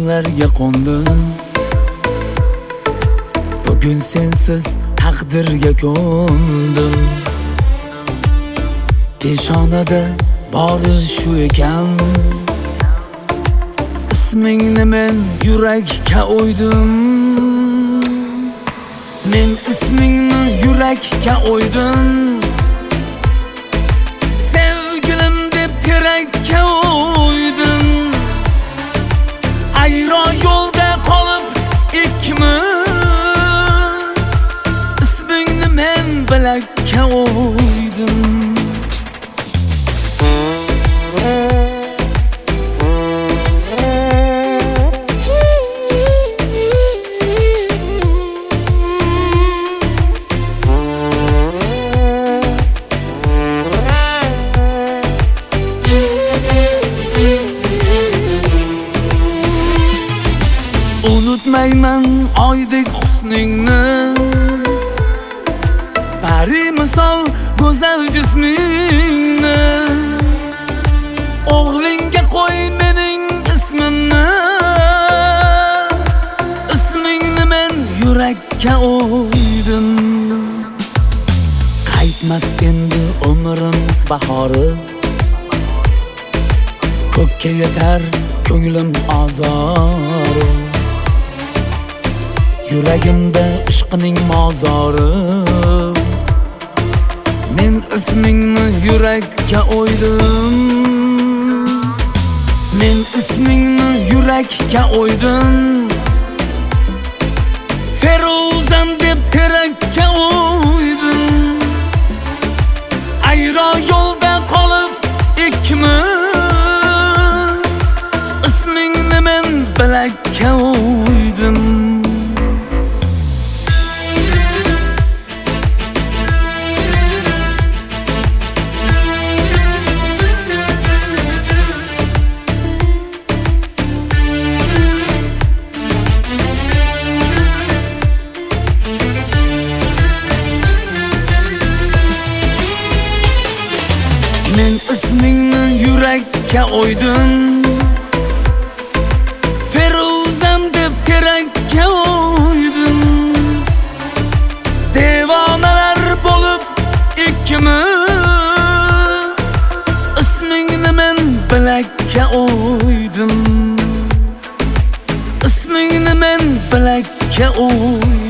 yaqinlarga qo'ndim. Bugun sensiz taqdirga ko'ndim. Peshonada bori shu ekan, ismingni men yurakka o'ydim. Men ismingni yurakka o'ydim. Sevgilim deb terakka o'ydim. Ayro yo'lda qolib ikkimiz, ismingni men bilakka o'ydim. Unutmayman oydek husningni, pari misol go'zal jismingni. O'g'lingga qo'y mening ismimni, ismingni men yurakka o'ydim. Qaytmas endi umrim bahori, ko'kka yetar ko'nglim azori. Yuragimda ishqining mozori, men ismingni yurakka o'ydim. Men ismingni yurakka o'ydim. Feruzam deb terakka o'ydim. Ayro yo'lda qolib ikkimiz, ismingni men bilakka o'ydim. Men ismingni yurakka o'ydim. Feruzam deb terakka o'ydim. Devonalar bo'lib ikkimiz, ismingni men bilakka o'ydim. Ismingni men bilakka o'ydim.